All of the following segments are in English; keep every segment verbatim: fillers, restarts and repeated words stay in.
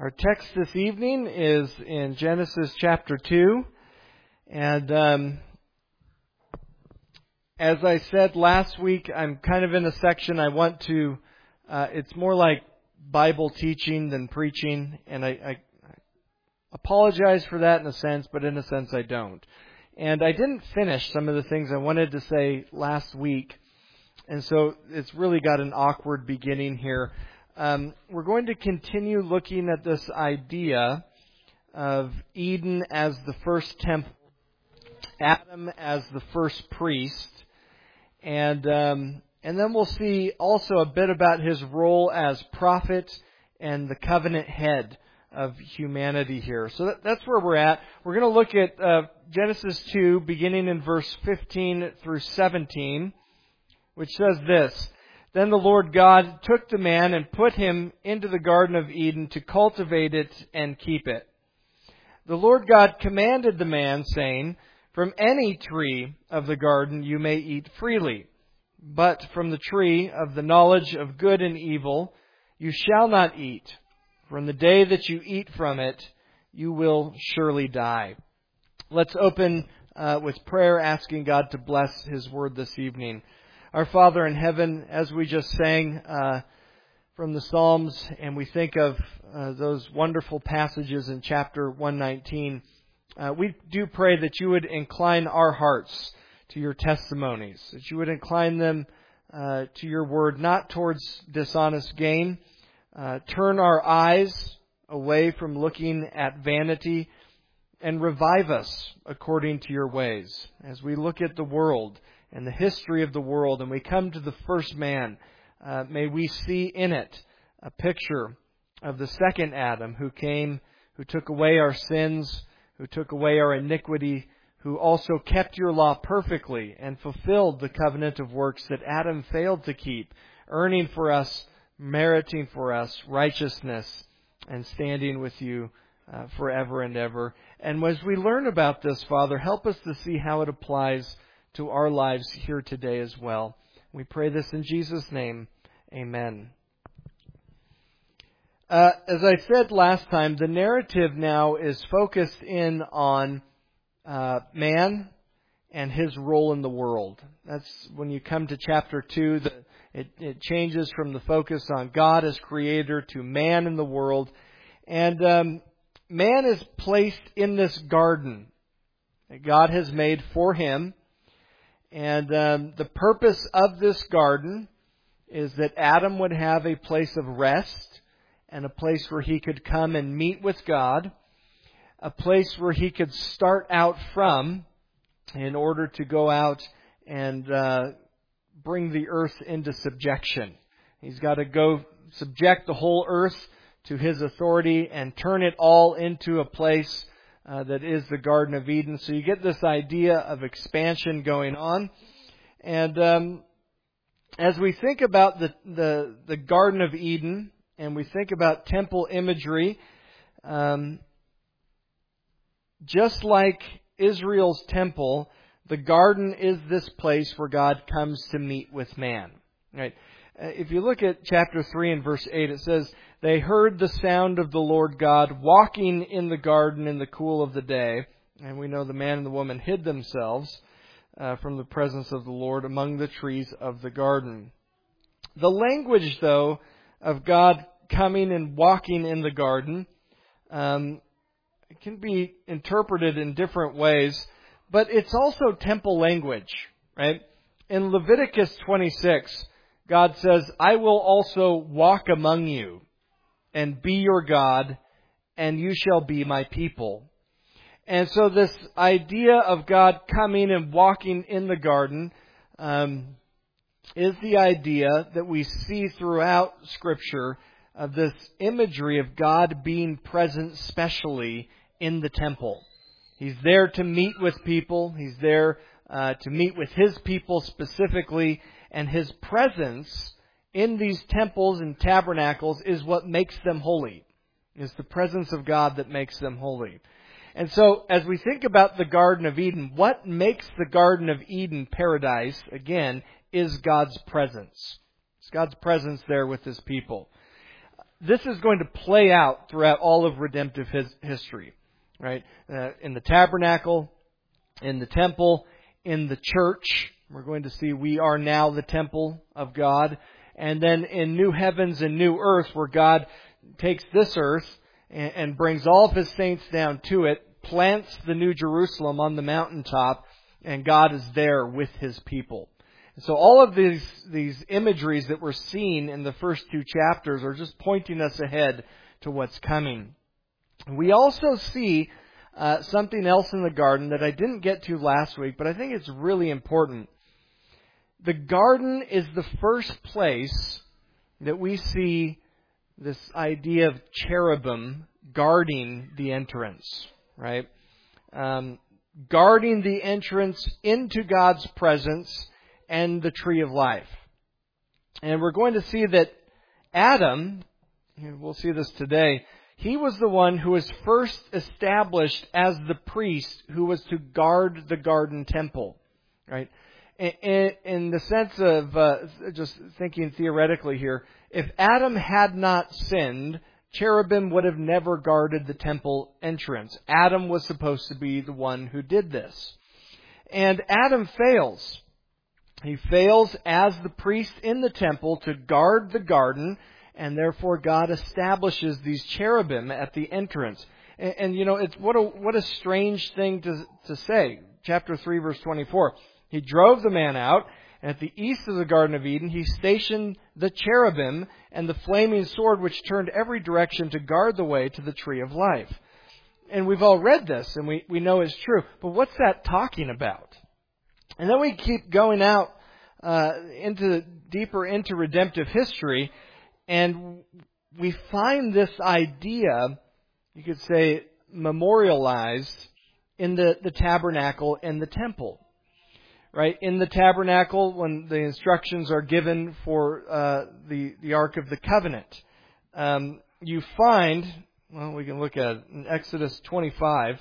Our text this evening is in Genesis chapter two, and um, as I said last week, I'm kind of in a section I want to, uh, it's more like Bible teaching than preaching, and I, I apologize for that in a sense, but in a sense I don't. And I didn't finish some of the things I wanted to say last week, and so it's really got an awkward beginning here. Um, we're going to continue looking at this idea of Eden as the first temple, Adam as the first priest, and um, and then we'll see also a bit about his role as prophet and the covenant head of humanity here. So that, that's where we're at. We're going to look at uh, Genesis two, beginning in verse fifteen through seventeen, which says this. Then the Lord God took the man and put him into the Garden of Eden to cultivate it and keep it. The Lord God commanded the man, saying, "From any tree of the garden you may eat freely, but from the tree of the knowledge of good and evil you shall not eat. From the day that you eat from it, you will surely die." Let's open uh, with prayer, asking God to bless His Word this evening. Our Father in heaven, as we just sang uh, from the Psalms, and we think of uh, those wonderful passages in chapter one nineteen, uh, we do pray that you would incline our hearts to your testimonies, that you would incline them uh, to your word, not towards dishonest gain. Uh, turn our eyes away from looking at vanity, and revive us according to your ways. As we look at the world and the history of the world, and we come to the first man, uh, may we see in it a picture of the second Adam who came, who took away our sins, who took away our iniquity, who also kept your law perfectly and fulfilled the covenant of works that Adam failed to keep, earning for us, meriting for us righteousness and standing with you uh, forever and ever. And as we learn about this, Father, help us to see how it applies to our lives here today as well. We pray this in Jesus' name. Amen. Uh, as I said last time, the narrative now is focused in on uh, man and his role in the world. That's when you come to chapter two, the, it, it changes from the focus on God as creator to man in the world. And um, man is placed in this garden that God has made for him. And um, the purpose of this garden is that Adam would have a place of rest and a place where he could come and meet with God, a place where he could start out from in order to go out and uh, bring the earth into subjection. He's got to go subject the whole earth to his authority and turn it all into a place Uh, that is the Garden of Eden. So you get this idea of expansion going on. And um, as we think about the, the, the Garden of Eden, and we think about temple imagery, um, just like Israel's temple, the garden is this place where God comes to meet with man. Right? Uh, if you look at chapter three and verse eight, it says, "They heard the sound of the Lord God walking in the garden in the cool of the day." And we know the man and the woman hid themselves uh, from the presence of the Lord among the trees of the garden. The language, though, of God coming and walking in the garden um, can be interpreted in different ways, but it's also temple language, right? In Leviticus twenty-six, God says, "I will also walk among you and be your God, and you shall be my people." And so this idea of God coming and walking in the garden um, is the idea that we see throughout Scripture of this imagery of God being present specially in the temple. He's there to meet with people. He's there uh, to meet with His people specifically, and His presence in these temples and tabernacles is what makes them holy. It's the presence of God that makes them holy. And so, as we think about the Garden of Eden, what makes the Garden of Eden paradise, again, is God's presence. It's God's presence there with His people. this is going to play out throughout all of redemptive his, history, right? Uh, in the tabernacle, in the temple, in the church. We're going to see we are now the temple of God. And then in new heavens and new earth, where God takes this earth and, and brings all of His saints down to it, plants the new Jerusalem on the mountaintop, and God is there with His people. So all of these, these imageries that we're seeing in the first two chapters are just pointing us ahead to what's coming. We also see uh, something else in the garden that I didn't get to last week, but I think it's really important. The garden is the first place that we see this idea of cherubim guarding the entrance, right? Um, guarding the entrance into God's presence and the tree of life. And we're going to see that Adam, we'll see this today, he was the one who was first established as the priest who was to guard the garden temple, right? In, in the sense of uh, just thinking theoretically here, if Adam had not sinned, cherubim would have never guarded the temple entrance. Adam was supposed to be the one who did this. And Adam fails. He fails as the priest in the temple to guard the garden, and therefore God establishes these cherubim at the entrance. And, and you know, it's what a what a strange thing to to say. Chapter three, verse twenty-four. He drove the man out, and at the east of the Garden of Eden, He stationed the cherubim and the flaming sword which turned every direction to guard the way to the tree of life. And we've all read this, and we, we know it's true. But what's that talking about? And then we keep going out uh, into deeper into redemptive history, and we find this idea, you could say, memorialized in the, the tabernacle and the temple. Right, in the tabernacle, when the instructions are given for uh, the the Ark of the Covenant, um, you find, well, we can look at it in Exodus twenty-five.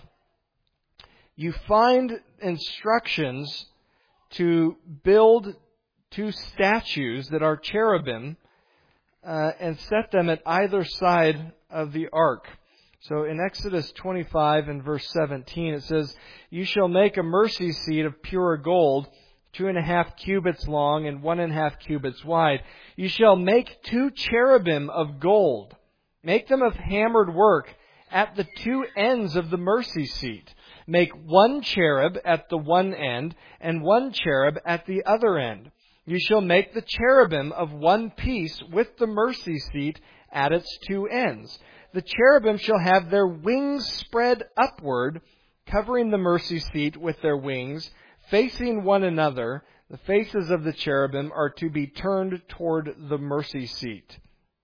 You find instructions to build two statues that are cherubim uh, and set them at either side of the ark. So in Exodus twenty-five and verse seventeen, it says, "You shall make a mercy seat of pure gold, two and a half cubits long and one and a half cubits wide. You shall make two cherubim of gold. Make them of hammered work at the two ends of the mercy seat. Make one cherub at the one end and one cherub at the other end. You shall make the cherubim of one piece with the mercy seat at its two ends. The cherubim shall have their wings spread upward, covering the mercy seat with their wings, facing one another. The faces of the cherubim are to be turned toward the mercy seat."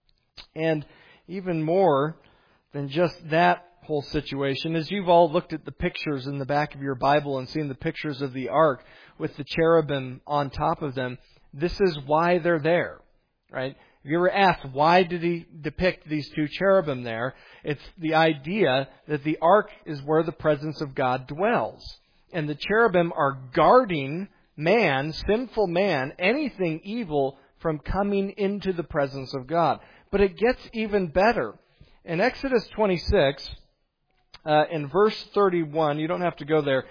And even more than just that whole situation, as you've all looked at the pictures in the back of your Bible and seen the pictures of the ark with the cherubim on top of them, this is why they're there, right? Have you ever asked, why did he depict these two cherubim there? It's the idea that the ark is where the presence of God dwells. And the cherubim are guarding man, sinful man, anything evil from coming into the presence of God. But it gets even better. In Exodus twenty-six, uh, in verse thirty-one, you don't have to go there,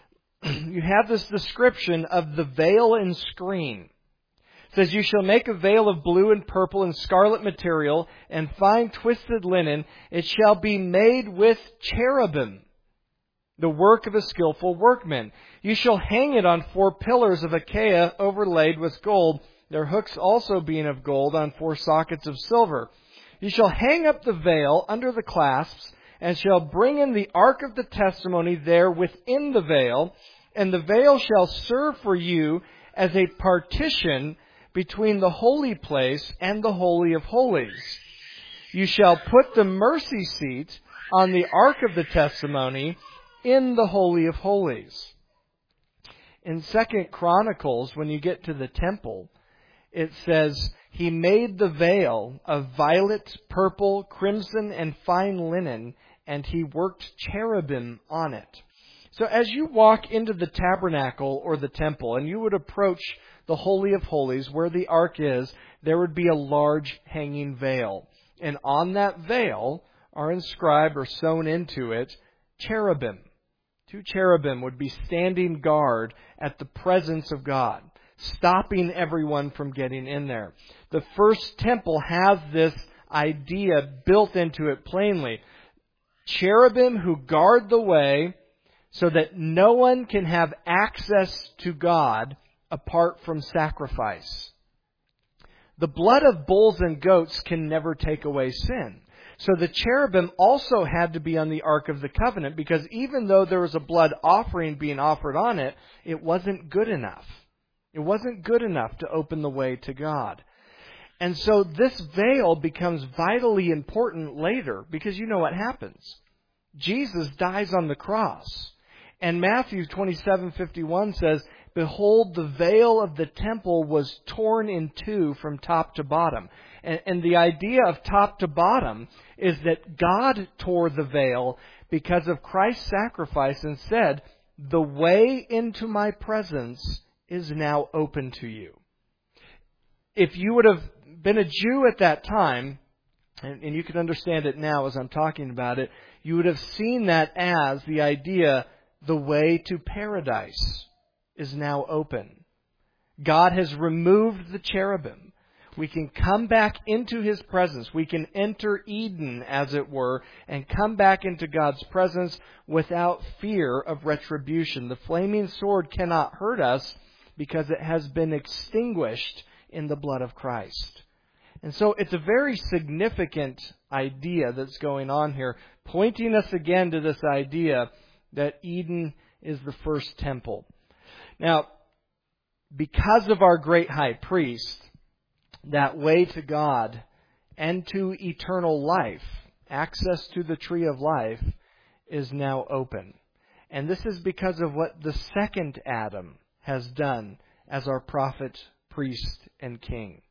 you have this description of the veil and screen. It says, "You shall make a veil of blue and purple and scarlet material and fine twisted linen. It shall be made with cherubim, the work of a skillful workman. You shall hang it on four pillars of acacia overlaid with gold, their hooks also being of gold on four sockets of silver. You shall hang up the veil under the clasps, and shall bring in the ark of the testimony there within the veil, and the veil shall serve for you as a partition between the holy place and the Holy of Holies. You shall put the mercy seat on the ark of the testimony in the Holy of Holies." In Second Chronicles, when you get to the temple, it says, "He made the veil of violet, purple, crimson, and fine linen, and he worked cherubim on it." So as you walk into the tabernacle or the temple, and you would approach the Holy of Holies, where the ark is, there would be a large hanging veil. And on that veil are inscribed or sewn into it cherubim. Two cherubim would be standing guard at the presence of God, stopping everyone from getting in there. The first temple has this idea built into it plainly. Cherubim who guard the way so that no one can have access to God apart from sacrifice. The blood of bulls and goats can never take away sin. So the cherubim also had to be on the Ark of the Covenant, because even though there was a blood offering being offered on it, it wasn't good enough. It wasn't good enough to open the way to God. And so this veil becomes vitally important later, because you know what happens. Jesus dies on the cross. And Matthew twenty-seven fifty-one says, "Behold, the veil of the temple was torn in two from top to bottom." And, and the idea of top to bottom is that God tore the veil because of Christ's sacrifice and said, "The way into my presence is now open to you." If you would have been a Jew at that time, and, and you can understand it now as I'm talking about it, you would have seen that as the idea, the way to paradise is now open. God has removed the cherubim. We can come back into His presence. We can enter Eden, as it were, and come back into God's presence without fear of retribution. The flaming sword cannot hurt us because it has been extinguished in the blood of Christ. And so it's a very significant idea that's going on here, pointing us again to this idea that Eden is the first temple. Now, because of our great high priest, that way to God and to eternal life, access to the tree of life, is now open. And this is because of what the second Adam has done as our prophet, priest, and king.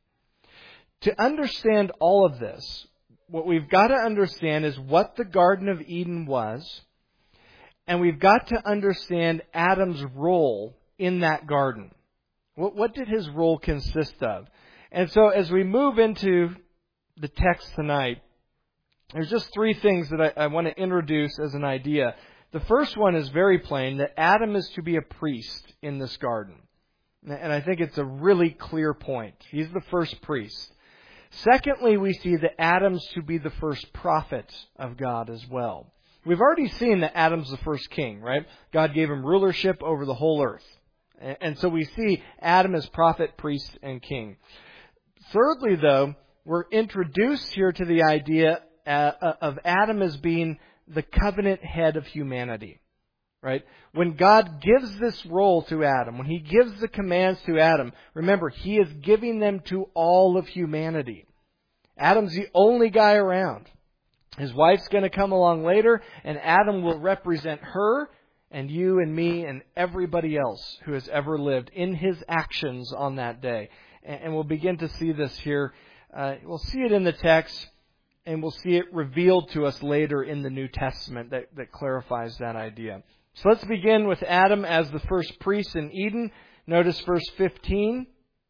To understand all of this, what we've got to understand is what the Garden of Eden was, and we've got to understand Adam's role in that garden. What, what did his role consist of? And so as we move into the text tonight, there's just three things that I, I want to introduce as an idea. The first one is very plain, that Adam is to be a priest in this garden. And I think it's a really clear point. He's the first priest. Secondly, we see that Adam's to be the first prophet of God as well. We've already seen that Adam's the first king, right? God gave him rulership over the whole earth. And so we see Adam as prophet, priest, and king. Thirdly, though, we're introduced here to the idea of Adam as being the covenant head of humanity. Right? When God gives this role to Adam, when He gives the commands to Adam, remember, He is giving them to all of humanity. Adam's the only guy around. His wife's going to come along later, and Adam will represent her and you and me and everybody else who has ever lived in his actions on that day. And we'll begin to see this here. Uh, we'll see it in the text, and we'll see it revealed to us later in the New Testament that, that clarifies that idea. So let's begin with Adam as the first priest in Eden. Notice verse fifteen.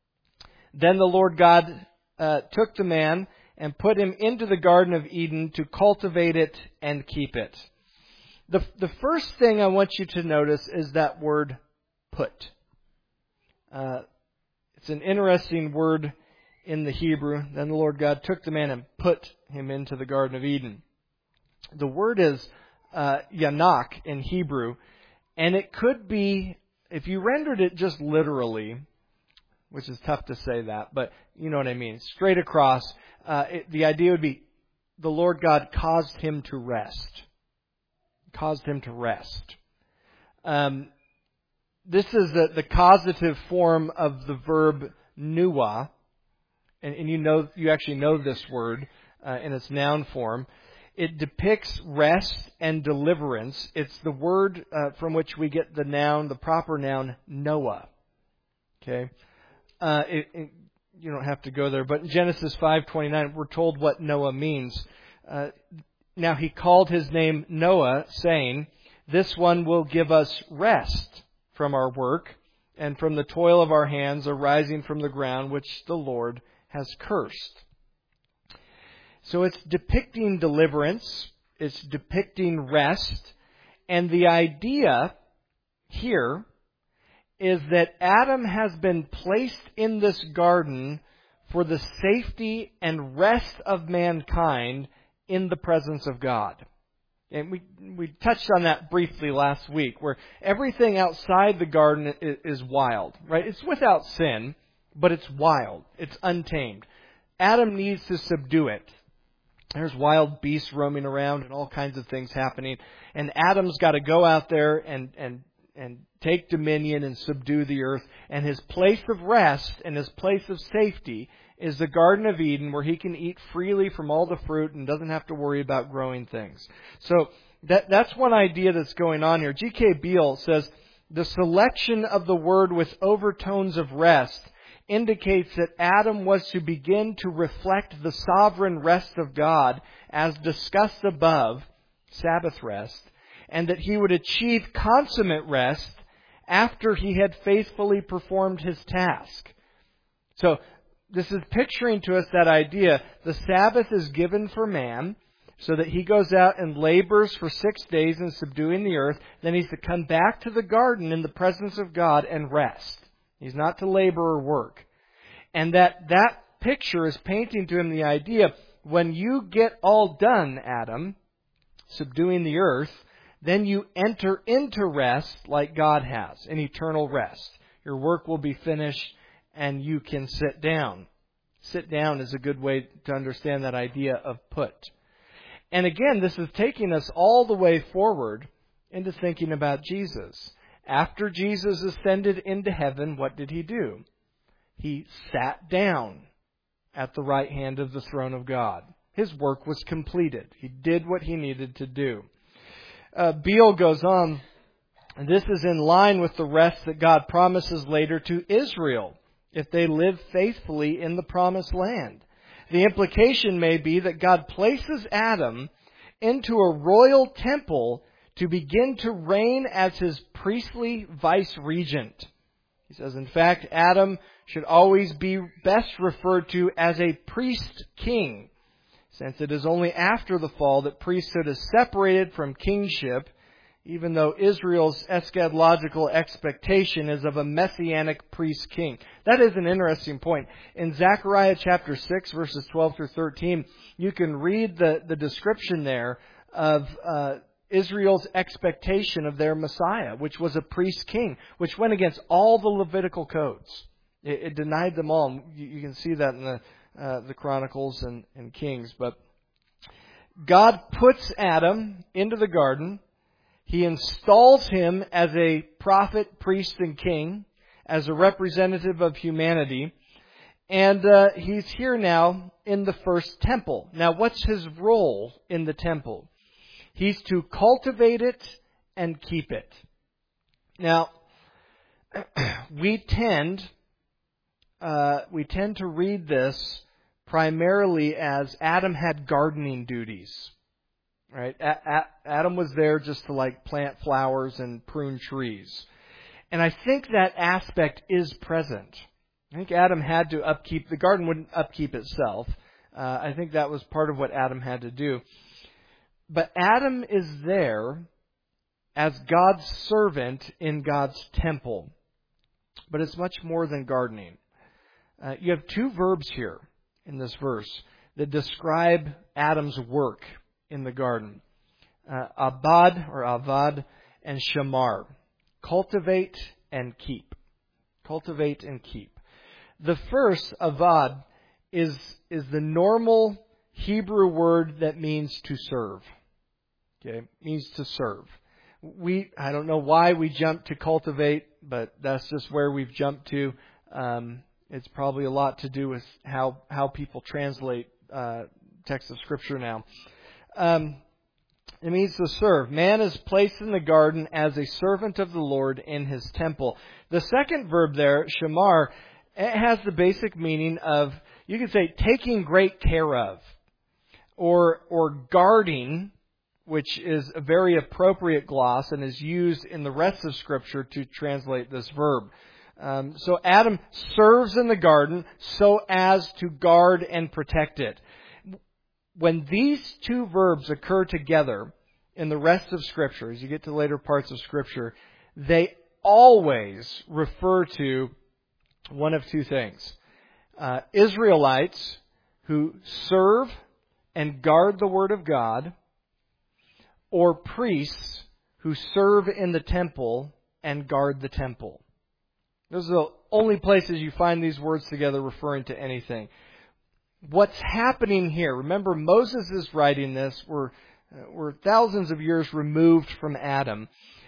Then the Lord God uh, took the man and put him into the Garden of Eden to cultivate it and keep it. The, the first thing I want you to notice is that word put. Uh, it's an interesting word in the Hebrew. Then the Lord God took the man and put him into the Garden of Eden. The word is Uh, yanak in Hebrew, and it could be, if you rendered it just literally, which is tough to say that, but you know what I mean, straight across, uh, it, the idea would be the Lord God caused him to rest. Caused him to rest. Um, this is the, the causative form of the verb nuah, and, and you know, you actually know this word uh, in its noun form. It depicts rest and deliverance. It's the word uh, from which we get the noun, the proper noun, Noah. Okay, uh, it, it, you don't have to go there, but in Genesis five twenty-nine, we're told what Noah means. Uh, now he called his name Noah, saying, "This one will give us rest from our work and from the toil of our hands arising from the ground which the Lord has cursed." So it's depicting deliverance. It's depicting rest. And the idea here is that Adam has been placed in this garden for the safety and rest of mankind in the presence of God. And we we touched on that briefly last week, where everything outside the garden is, is wild, right? It's without sin, but it's wild. It's untamed. Adam needs to subdue it. There's wild beasts roaming around and all kinds of things happening. And Adam's got to go out there and, and, and take dominion and subdue the earth. And his place of rest and his place of safety is the Garden of Eden, where he can eat freely from all the fruit and doesn't have to worry about growing things. So that, that's one idea that's going on here. G K Beale says, the selection of the word with overtones of rest indicates that Adam was to begin to reflect the sovereign rest of God as discussed above, Sabbath rest, and that he would achieve consummate rest after he had faithfully performed his task. So this is picturing to us that idea. The Sabbath is given for man so that he goes out and labors for six days in subduing the earth. Then he's to come back to the garden in the presence of God and rest. He's not to labor or work. And that that picture is painting to him the idea, when you get all done, Adam, subduing the earth, then you enter into rest like God has, an eternal rest. Your work will be finished and you can sit down. Sit down is a good way to understand that idea of put. And again, this is taking us all the way forward into thinking about Jesus. After Jesus ascended into heaven, what did he do? He sat down at the right hand of the throne of God. His work was completed. He did what he needed to do. Uh, Beale goes on, this is in line with the rest that God promises later to Israel if they live faithfully in the promised land. The implication may be that God places Adam into a royal temple to begin to reign as his priestly vice-regent. He says, in fact, Adam should always be best referred to as a priest-king, since it is only after the fall that priesthood is separated from kingship, even though Israel's eschatological expectation is of a messianic priest-king. That is an interesting point. In Zechariah chapter six, verses twelve through thirteen, you can read the, the description there of uh, Israel's expectation of their Messiah, which was a priest-king, which went against all the Levitical codes. It, it denied them all. You, you can see that in the uh, the Chronicles and, and Kings. But God puts Adam into the garden. He installs him as a prophet, priest, and king, as a representative of humanity. And uh, he's here now in the first temple. Now, what's his role in the temple? He's to cultivate it and keep it. Now, we tend uh, we tend to read this primarily as Adam had gardening duties. Right? A- A- Adam was there just to like plant flowers and prune trees. And I think that aspect is present. I think Adam had to upkeep, the garden wouldn't upkeep itself. Uh, I think that was part of what Adam had to do. But Adam is there as God's servant in God's temple. But it's much more than gardening. Uh, you have two verbs here in this verse that describe Adam's work in the garden. Uh, abad or avad and shamar. Cultivate and keep. Cultivate and keep. The first, avad, is, is the normal Hebrew word that means to serve. Okay, it means to serve. We, I don't know why we jumped to cultivate, but that's just where we've jumped to. Um, it's probably a lot to do with how, how people translate uh, texts of Scripture now. Um, it means to serve. Man is placed in the garden as a servant of the Lord in His temple. The second verb there, shamar, it has the basic meaning of, you could say, taking great care of, or or guarding, which is a very appropriate gloss and is used in the rest of Scripture to translate this verb. Um, so Adam serves in the garden so as to guard and protect it. when these two verbs occur together in the rest of Scripture, as you get to later parts of Scripture, they always refer to one of two things. Uh, Israelites who serve and guard the Word of God, or priests who serve in the temple and guard the temple. Those are the only places you find these words together referring to anything. What's happening here, remember Moses is writing this, we're, we're thousands of years removed from Adam,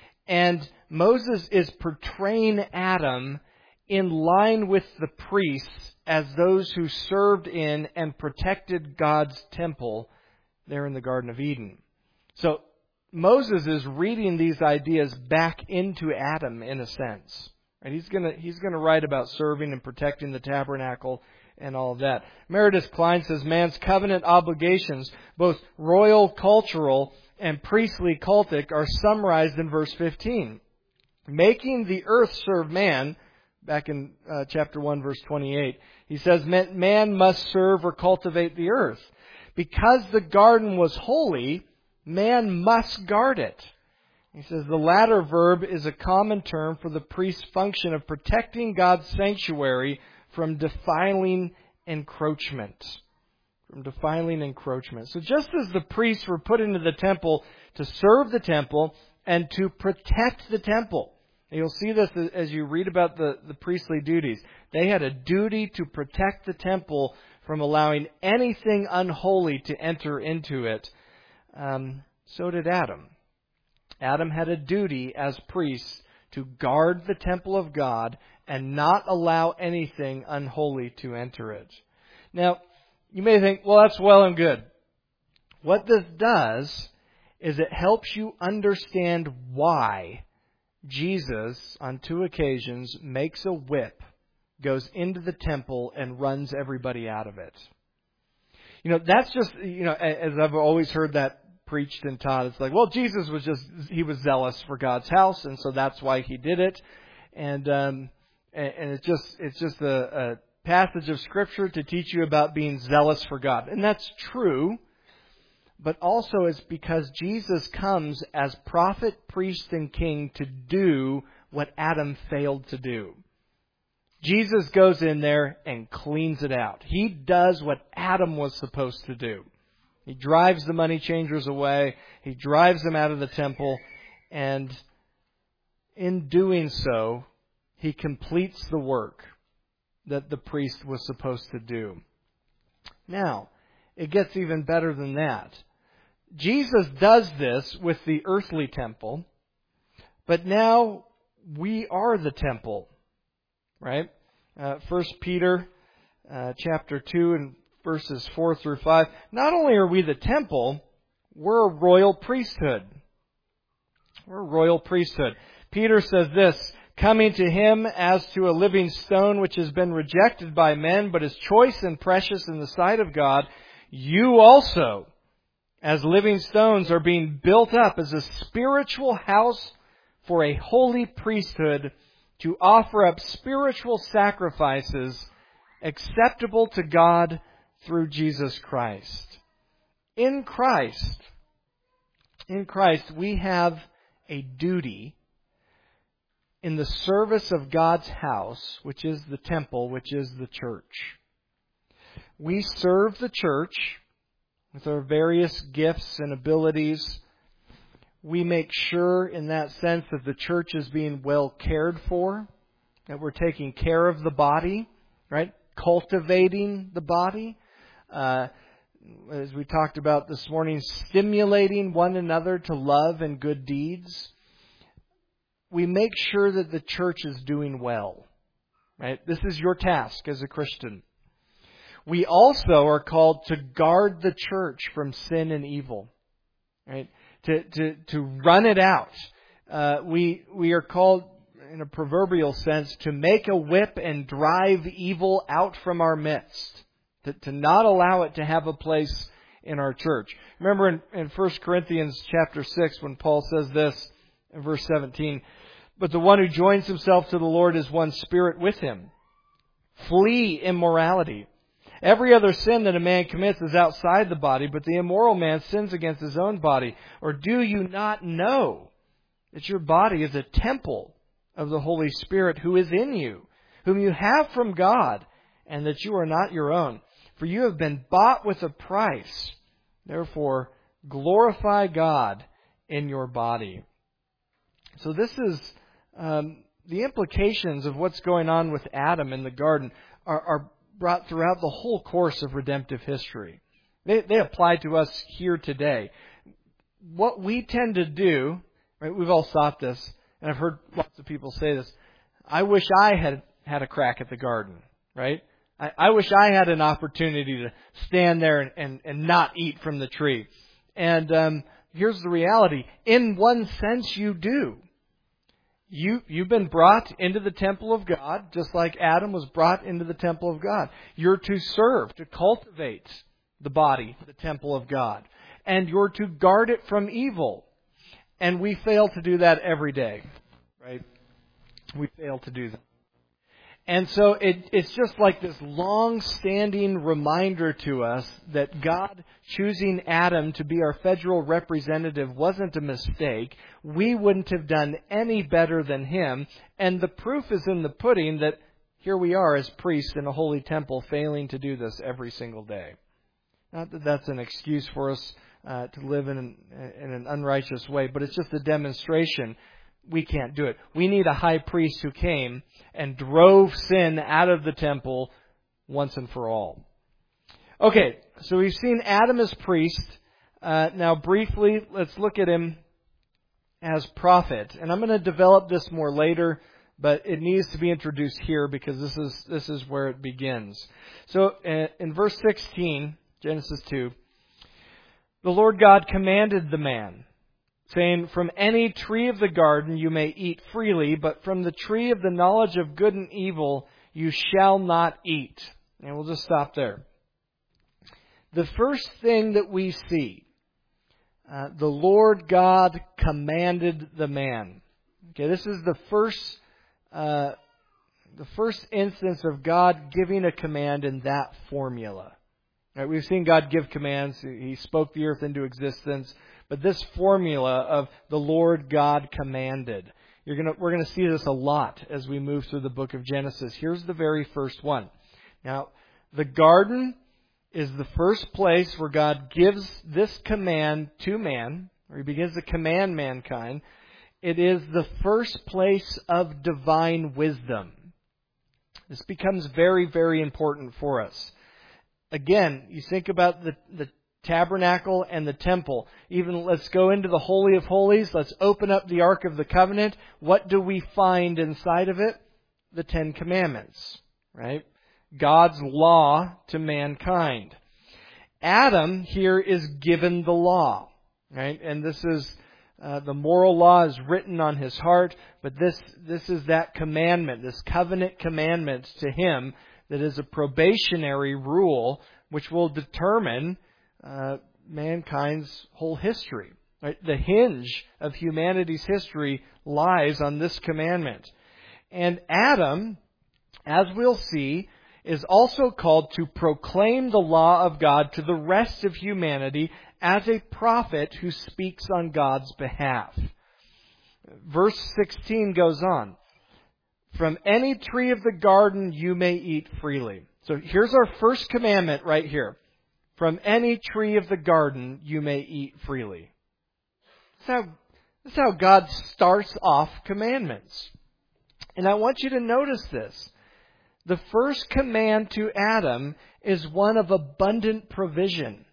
and Moses is portraying Adam in line with the priests as those who served in and protected God's temple there in the Garden of Eden. So Moses is reading these ideas back into Adam in a sense. And he's going to he's going to write about serving and protecting the tabernacle and all of that. Meredith Klein says man's covenant obligations, both royal, cultural, and priestly cultic, are summarized in verse fifteen. Making the earth serve man, back in uh, chapter one, verse twenty-eight, he says man must serve or cultivate the earth. Because the garden was holy, man must guard it. He says the latter verb is a common term for the priest's function of protecting God's sanctuary from defiling encroachment. From defiling encroachment. So just as the priests were put into the temple to serve the temple and to protect the temple. And you'll see this as you read about the, the priestly duties. They had a duty to protect the temple from allowing anything unholy to enter into it. Um, so did Adam. Adam had a duty as priest to guard the temple of God and not allow anything unholy to enter it. Now, you may think, well, that's well and good. What this does is it helps you understand why Jesus, on two occasions, makes a whip, goes into the temple, and runs everybody out of it. You know, that's just, you know, as I've always heard that preached and taught, it's like, well, Jesus was just, he was zealous for God's house, and so that's why he did it. And um, and, and it's just it's just a, a passage of Scripture to teach you about being zealous for God. And that's true, but also it's because Jesus comes as prophet, priest, and king to do what Adam failed to do. Jesus goes in there and cleans it out. He does what Adam was supposed to do. He drives the money changers away. He drives them out of the temple. And in doing so, he completes the work that the priest was supposed to do. Now, it gets even better than that. Jesus does this with the earthly temple, but now we are the temple, right? Uh, First Peter uh, chapter two and verses four through five. Not only are we the temple, we're a royal priesthood. We're a royal priesthood. Peter says this, coming to him as to a living stone which has been rejected by men, but is choice and precious in the sight of God, you also, as living stones, are being built up as a spiritual house for a holy priesthood to offer up spiritual sacrifices acceptable to God through Jesus Christ. In Christ, in Christ, we have a duty in the service of God's house, which is the temple, which is the church. We serve the church with our various gifts and abilities. We make sure in that sense that the church is being well cared for, that we're taking care of the body, right? Cultivating the body. Uh, as we talked about this morning, stimulating one another to love and good deeds. We make sure that the church is doing well, right? This is your task as a Christian. We also are called to guard the church from sin and evil, right? To to to run it out. Uh, we we are called, in a proverbial sense, to make a whip and drive evil out from our midst. To, to not allow it to have a place in our church. Remember in, in First Corinthians chapter six when Paul says this in verse seventeen, but the one who joins himself to the Lord is one spirit with him. Flee immorality. Every other sin that a man commits is outside the body, but the immoral man sins against his own body. Or do you not know that your body is a temple of the Holy Spirit who is in you, whom you have from God, and that you are not your own? For you have been bought with a price. Therefore, glorify God in your body. So this is um, the implications of what's going on with Adam in the garden are, are brought throughout the whole course of redemptive history. They, they apply to us here today. What we tend to do, right, we've all thought this, and I've heard lots of people say this, I wish I had had a crack at the garden, right? I, I wish I had an opportunity to stand there and, and, and not eat from the tree. And um, here's the reality. In one sense, you do. You, you've been brought into the temple of God, just like Adam was brought into the temple of God. You're to serve, to cultivate the body, the temple of God. And you're to guard it from evil. And we fail to do that every day, right? We fail to do that. And so it, it's just like this long-standing reminder to us that God choosing Adam to be our federal representative wasn't a mistake. We wouldn't have done any better than him. And the proof is in the pudding that here we are as priests in a holy temple failing to do this every single day. Not that that's an excuse for us uh, to live in an, in an unrighteous way, but it's just a demonstration. We can't do it. We need a high priest who came and drove sin out of the temple once and for all. Okay, so we've seen Adam as priest. Uh, now briefly, let's look at him as prophet. And I'm going to develop this more later, but it needs to be introduced here because this is this is where it begins. So uh, in verse sixteen, Genesis two, the Lord God commanded the man, saying, from any tree of the garden you may eat freely, but from the tree of the knowledge of good and evil you shall not eat. And we'll just stop there. The first thing that we see, uh, the Lord God commanded the man. Okay, this is the first, uh, the first instance of God giving a command in that formula. Right, we've seen God give commands. He spoke the earth into existence. But this formula of the Lord God commanded, you're gonna, we're going to see this a lot as we move through the book of Genesis. Here's the very first one. Now, the garden is the first place where God gives this command to man, or He begins to command mankind. It is the first place of divine wisdom. This becomes very, very important for us. Again, you think about the, the tabernacle and the temple. Even let's go into the Holy of Holies. Let's open up the Ark of the Covenant. What do we find inside of it? The Ten Commandments, right? God's law to mankind. Adam here is given the law, right? And this is uh, the moral law is written on his heart, but this this is that commandment, this covenant commandment to him that is a probationary rule which will determine uh, mankind's whole history. Right? The hinge of humanity's history lies on this commandment. And Adam, as we'll see, is also called to proclaim the law of God to the rest of humanity as a prophet who speaks on God's behalf. Verse sixteen goes on. From any tree of the garden you may eat freely. So here's our first commandment right here. From any tree of the garden you may eat freely. That's how, that's how God starts off commandments. And I want you to notice this. The first command to Adam is one of abundant provision.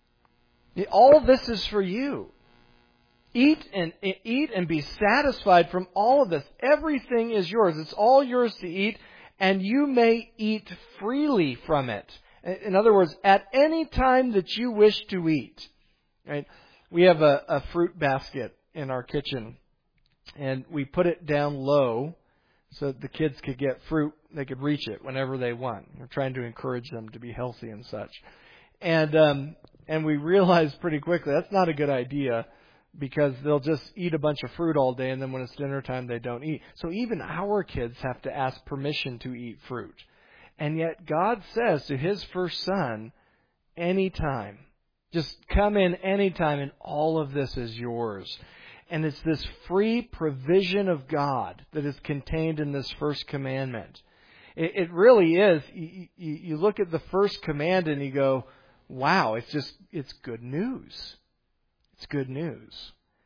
All of this is for you. Eat and eat and be satisfied from all of this. Everything is yours. It's all yours to eat, and you may eat freely from it. In other words, at any time that you wish to eat. Right? We have a, a fruit basket in our kitchen, and we put it down low so that the kids could get fruit. They could reach it whenever they want. We're trying to encourage them to be healthy and such. And um, and we realized pretty quickly that's not a good idea, because they'll just eat a bunch of fruit all day, and then when it's dinner time, they don't eat. So even our kids have to ask permission to eat fruit. And yet God says to His first Son, anytime, just come in anytime, and all of this is yours. And it's this free provision of God that is contained in this first commandment. It, it really is. You, you, you look at the first command and you go, wow, it's just, it's good news. It's good news.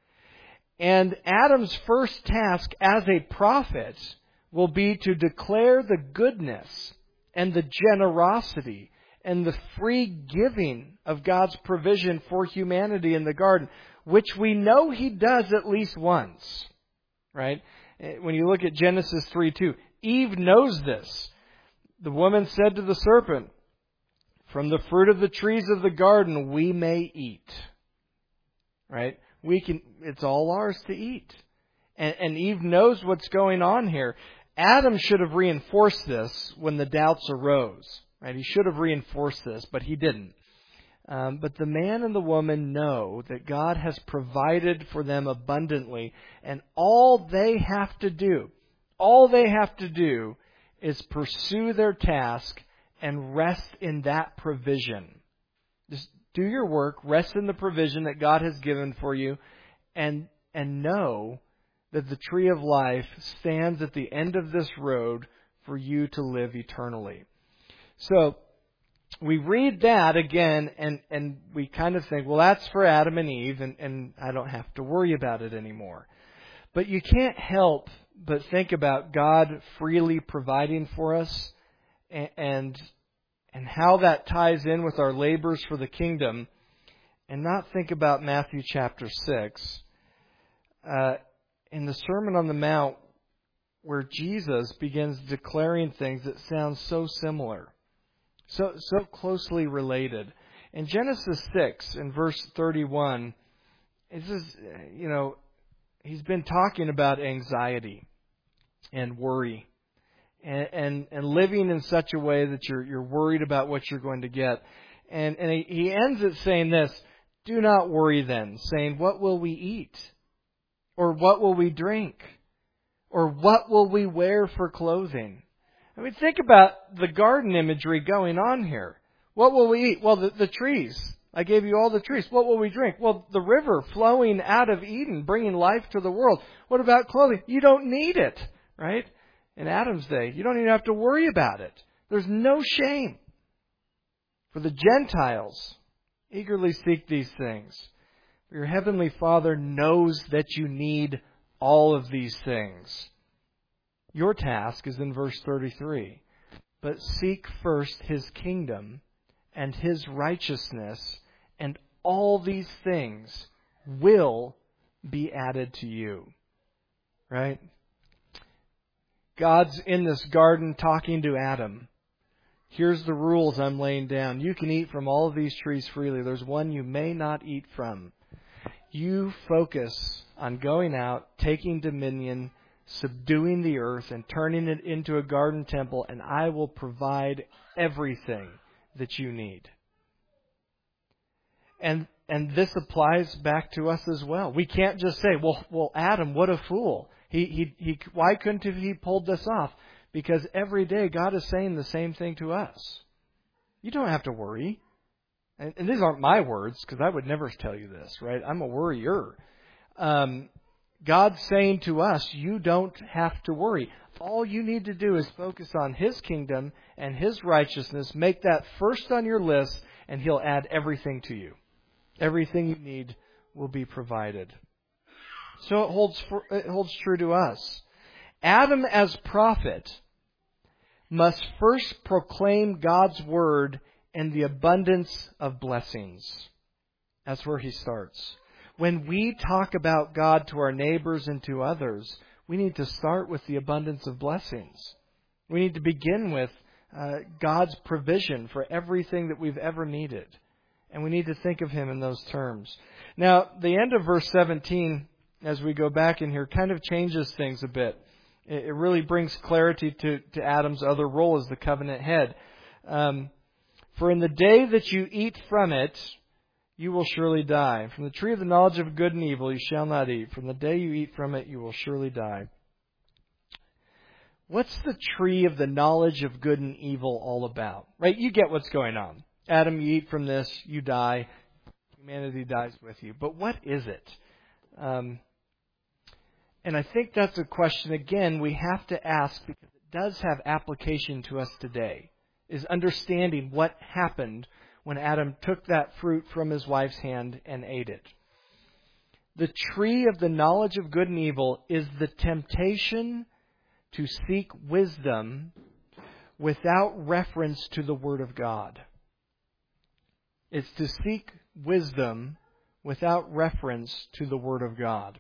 And Adam's first task as a prophet will be to declare the goodness and the generosity and the free giving of God's provision for humanity in the garden, which we know He does at least once. Right? When you look at Genesis three two, Eve knows this. The woman said to the serpent, from the fruit of the trees of the garden we may eat. Right? We can, it's all ours to eat. And, and Eve knows what's going on here. Adam should have reinforced this when the doubts arose. Right? He should have reinforced this, but he didn't. Um, but the man and the woman know that God has provided for them abundantly, and all they have to do, all they have to do is pursue their task and rest in that provision. Just do your work, rest in the provision that God has given for you, and and know that the tree of life stands at the end of this road for you to live eternally. So, we read that again, and, and we kind of think, well, that's for Adam and Eve, and, and I don't have to worry about it anymore. But you can't help but think about God freely providing for us, and, and, and how that ties in with our labors for the kingdom, and not think about Matthew chapter six. Uh, in the Sermon on the Mount, where Jesus begins declaring things that sound so similar. So so closely related. In Genesis six, in verse thirty-one, it says, you know, He's been talking about anxiety and worry and, and, and living in such a way that you're you're worried about what you're going to get. And, and he, he ends it saying this, do not worry then, saying, what will we eat? Or what will we drink? Or what will we wear for clothing? I mean, think about the garden imagery going on here. What will we eat? Well, the, the trees. I gave you all the trees. What will we drink? Well, the river flowing out of Eden, bringing life to the world. What about clothing? You don't need it, right? In Adam's day, you don't even have to worry about it. There's no shame. For the Gentiles, eagerly seek these things. Your Heavenly Father knows that you need all of these things. Your task is in verse thirty-three. But seek first His kingdom and His righteousness, and all these things will be added to you. Right? God's in this garden talking to Adam. Here's the rules I'm laying down. You can eat from all of these trees freely. There's one you may not eat from. You focus on going out, taking dominion, subduing the earth, and turning it into a garden temple, and I will provide everything that you need. And and this applies back to us as well. We can't just say, well, well, Adam, what a fool. He he he. Why couldn't he pulled this off? Because every day God is saying the same thing to us. You don't have to worry. And, and these aren't my words, because I would never tell you this, right? I'm a worrier. Um, God's saying to us, you don't have to worry. All you need to do is focus on His kingdom and His righteousness. Make that first on your list, and He'll add everything to you. Everything you need will be provided. So it holds for, it holds true to us. Adam, as prophet, must first proclaim God's word and the abundance of blessings. That's where he starts. When we talk about God to our neighbors and to others, we need to start with the abundance of blessings. We need to begin with uh, God's provision for everything that we've ever needed. And we need to think of Him in those terms. Now, the end of verse seventeen, as we go back in here, kind of changes things a bit. It really brings clarity to, to Adam's other role as the covenant head. Um, For in the day that you eat from it, you will surely die. From the tree of the knowledge of good and evil you shall not eat. From the day you eat from it, you will surely die. what's the tree of the knowledge of good and evil all about? Right? You get what's going on. Adam, you eat from this, you die. Humanity dies with you. But what is it? Um, and I think that's a question, again, we have to ask because it does have application to us today, is understanding what happened when Adam took that fruit from his wife's hand and ate it. The tree of the knowledge of good and evil is the temptation to seek wisdom without reference to the Word of God. It's to seek wisdom without reference to the Word of God.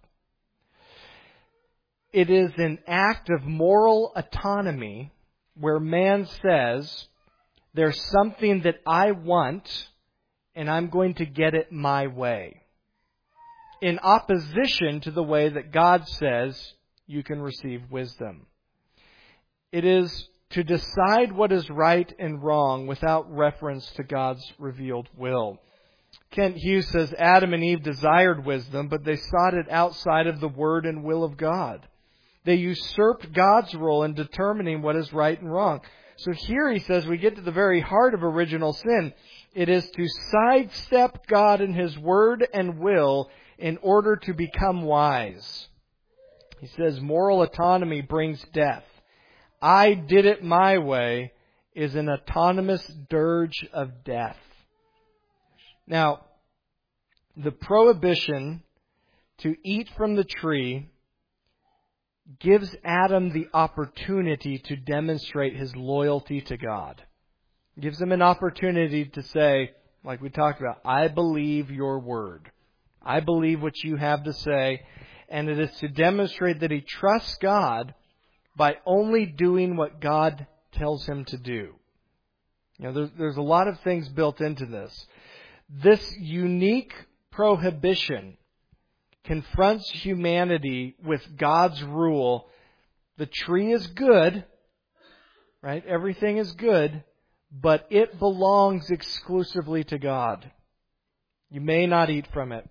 It is an act of moral autonomy where man says, there's something that I want and I'm going to get it my way. In opposition to the way that God says you can receive wisdom. It is to decide what is right and wrong without reference to God's revealed will. Kent Hughes says Adam and Eve desired wisdom, but they sought it outside of the word and will of God. They usurped God's role in determining what is right and wrong. So here he says we get to the very heart of original sin. It is to sidestep God and His word and will in order to become wise. He says moral autonomy brings death. I did it my way is an autonomous dirge of death. Now, the prohibition to eat from the tree gives Adam the opportunity to demonstrate his loyalty to God. It gives him an opportunity to say, like we talked about, I believe your word. I believe what you have to say. And it is to demonstrate that he trusts God by only doing what God tells him to do. You know, there's, there's a lot of things built into this. This unique prohibition confronts humanity with God's rule. The tree is good, right? Everything is good, but it belongs exclusively to God. You may not eat from it.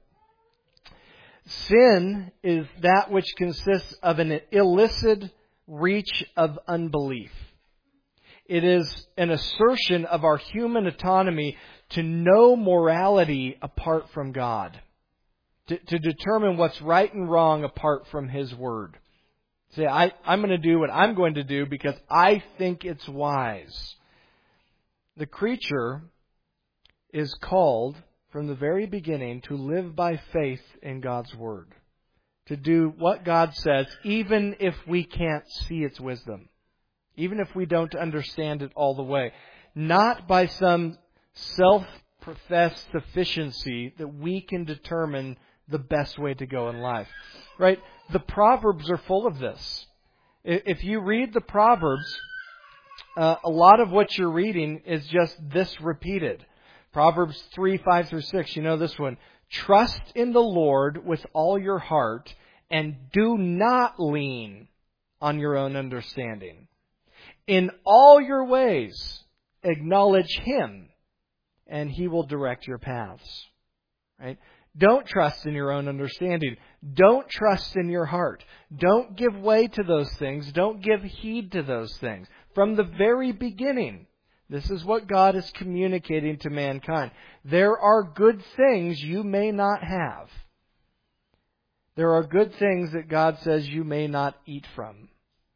Sin is that which consists of an illicit reach of unbelief. It is an assertion of our human autonomy to know morality apart from God. To, to determine what's right and wrong apart from His Word. Say, I, I'm going to do what I'm going to do because I think it's wise. The creature is called from the very beginning to live by faith in God's Word. To do what God says, even if we can't see its wisdom. Even if we don't understand it all the way. Not by some self-professed sufficiency that we can determine the best way to go in life. Right? The Proverbs are full of this. If you read the Proverbs, uh, a lot of what you're reading is just this repeated. Proverbs three, five through six, you know this one. Trust in the Lord with all your heart and do not lean on your own understanding. In all your ways, acknowledge Him and He will direct your paths. Right? Don't trust in your own understanding. Don't trust in your heart. Don't give way to those things. Don't give heed to those things. From the very beginning, this is what God is communicating to mankind. There are good things you may not have. There are good things that God says you may not eat from.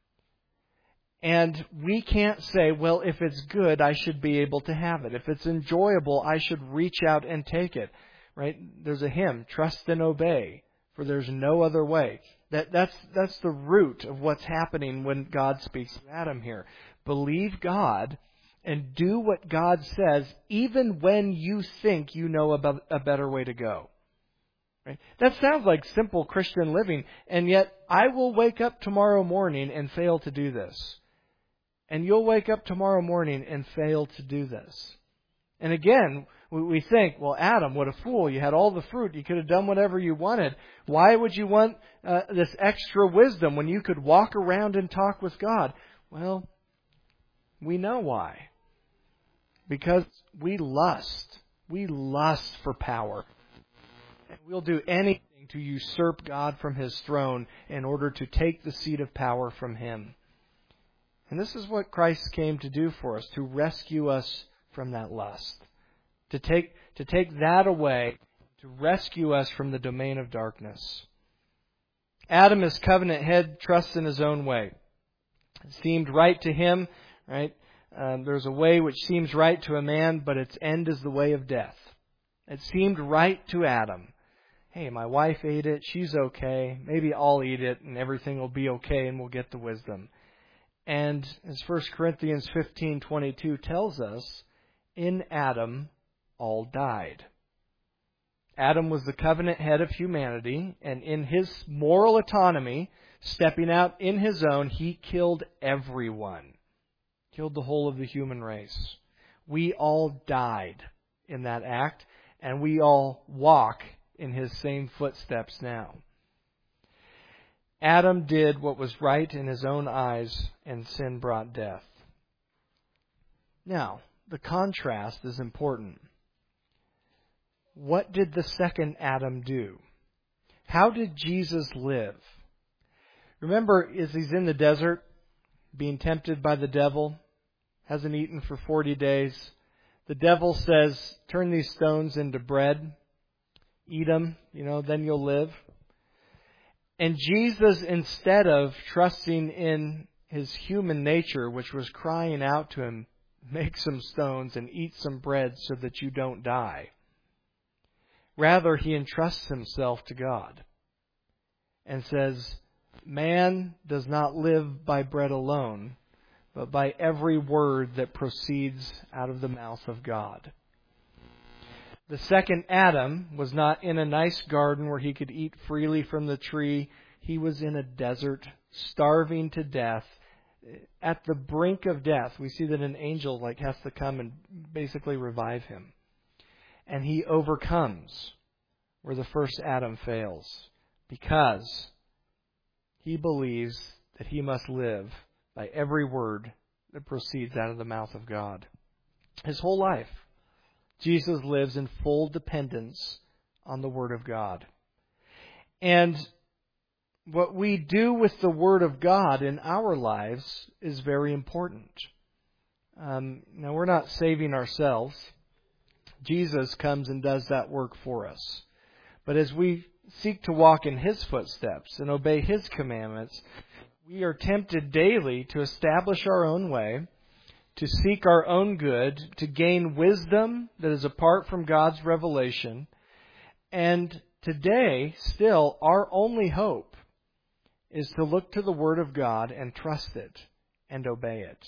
And we can't say, well, if it's good, I should be able to have it. If it's enjoyable, I should reach out and take it. Right? There's a hymn, trust and obey, for there's no other way. That, that's, that's the root of what's happening when God speaks to Adam here. Believe God and do what God says, even when you think you know about a better way to go. Right? That sounds like simple Christian living, and yet I will wake up tomorrow morning and fail to do this. And you'll wake up tomorrow morning and fail to do this. And again, we think, well, Adam, what a fool. You had all the fruit. You could have done whatever you wanted. Why would you want uh, this extra wisdom when you could walk around and talk with God? Well, we know why. Because we lust. We lust for power. And we'll do anything to usurp God from His throne in order to take the seat of power from Him. And this is what Christ came to do for us, to rescue us from that lust. To take, to take that away, to rescue us from the domain of darkness. Adam, as covenant head, trusts in his own way. It seemed right to him, right? Um, there's a way which seems right to a man, but its end is the way of death. It seemed right to Adam. Hey, my wife ate it, she's okay, maybe I'll eat it and everything will be okay and we'll get the wisdom. And as First Corinthians fifteen twenty-two tells us, in Adam all died. Adam was the covenant head of humanity, and in his moral autonomy, stepping out in his own, he killed everyone. Killed the whole of the human race. We all died in that act, and we all walk in his same footsteps now. Adam did what was right in his own eyes, and sin brought death. Now, the contrast is important. What did the second Adam do? How did Jesus live? Remember, as he's in the desert, being tempted by the devil, hasn't eaten for forty days. The devil says, turn these stones into bread. Eat them, you know, then you'll live. And Jesus, instead of trusting in his human nature, which was crying out to him, make some stones and eat some bread so that you don't die. Rather, he entrusts himself to God and says, man does not live by bread alone, but by every word that proceeds out of the mouth of God. The second Adam was not in a nice garden where he could eat freely from the tree. He was in a desert, starving to death, at the brink of death. We see that an angel like has to come and basically revive him. And he overcomes where the first Adam fails, because he believes that he must live by every word that proceeds out of the mouth of God. His whole life, Jesus lives in full dependence on the Word of God. And what we do with the Word of God in our lives is very important. Um, now, we're not saving ourselves. Jesus comes and does that work for us. But as we seek to walk in His footsteps and obey His commandments, we are tempted daily to establish our own way, to seek our own good, to gain wisdom that is apart from God's revelation. And today, still, our only hope is to look to the Word of God and trust it and obey it.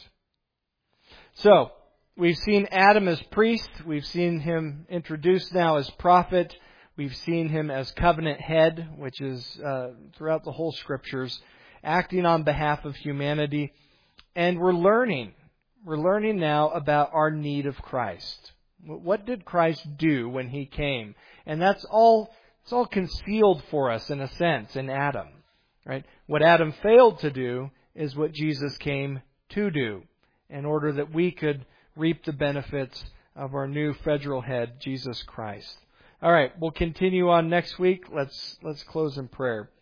So, we've seen Adam as priest. We've seen him introduced now as prophet. We've seen him as covenant head, which is uh, throughout the whole Scriptures, acting on behalf of humanity. And we're learning. We're learning now about our need of Christ. What did Christ do when He came? And that's all, it's all concealed for us in a sense in Adam. Right? What Adam failed to do is what Jesus came to do, in order that we could reap the benefits of our new federal head, Jesus Christ. All right, we'll continue on next week. Let's let's close in prayer.